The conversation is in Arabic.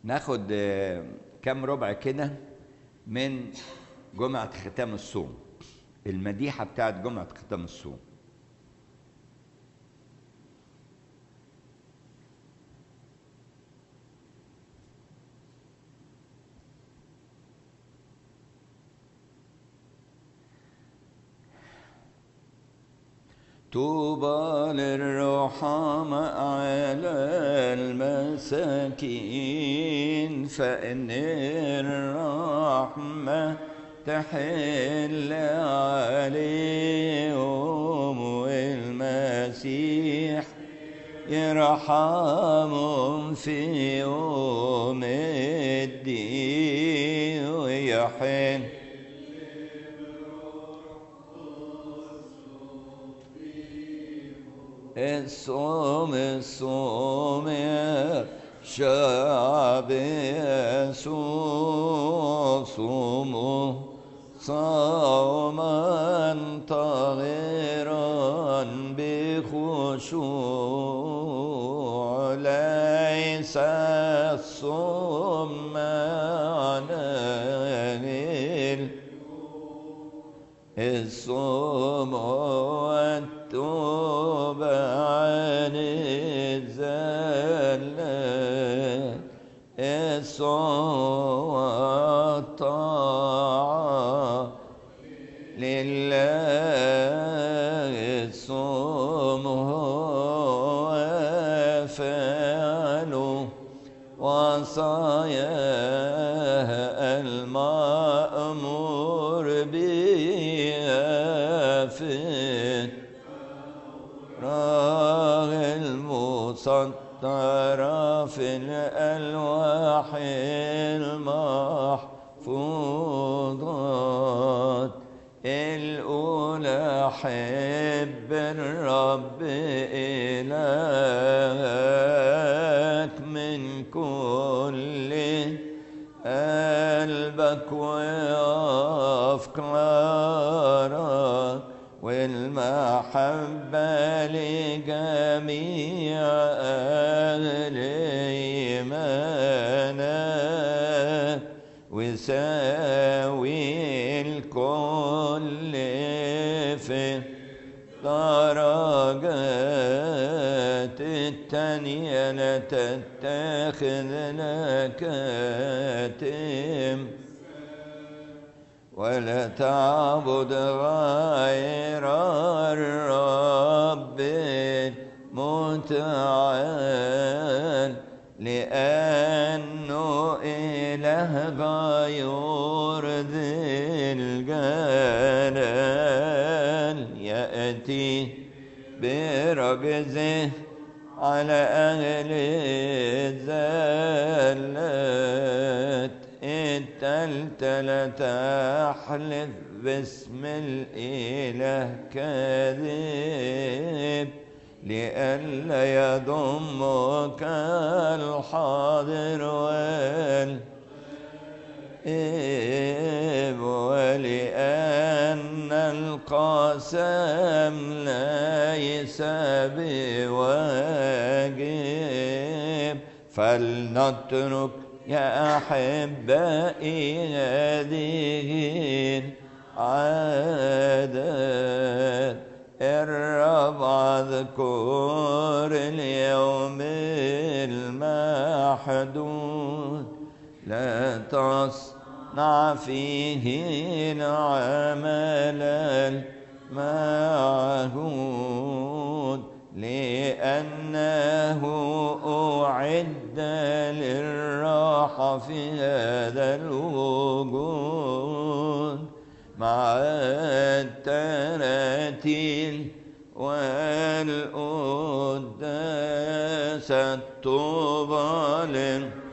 ناخد كام ربع كده من جمعة ختام الصوم، المديحة بتاعت جمعة ختام الصوم. طوبى للرحماء على المساكين، فإن الرحمة تحل عليهم، والمسيح يرحمهم في يوم الدين ويحن الصوم يا شعب يسوع، صوموا صوما طاهرا بخشوع، ليس الصوم معناه الصوم هو التوبة عن الزلات، الصوم والطاعة لله، الصوم هو فعل وصاياه المأمور بها في المسطرة في الألواح المحفوظات الأولى. حب الرب إلهك من كل قلبك وأفكارك، والمحبة لجميع أهل إيمانك، وساوي الكل في درجات التانية، لا تتخذ لك كاتم ولا تعبد غير الرب المتعال، لأنه إله غيور ذي الجلال، يأتي برجزه على أهل الزلات، التالتة تحلف باسم الإله كاذب، لئلا يضمك الحاضر والغائب، ولأن القسم ليس بواجب، فلنترك يا أحبائي هذه العادات الرابعة. اذكر اليوم المحدود، لا تصنع فيه العمل المعهود، لأنه أعد للراحة في هذا الوجود مع التراتيل والقداس. الطوبى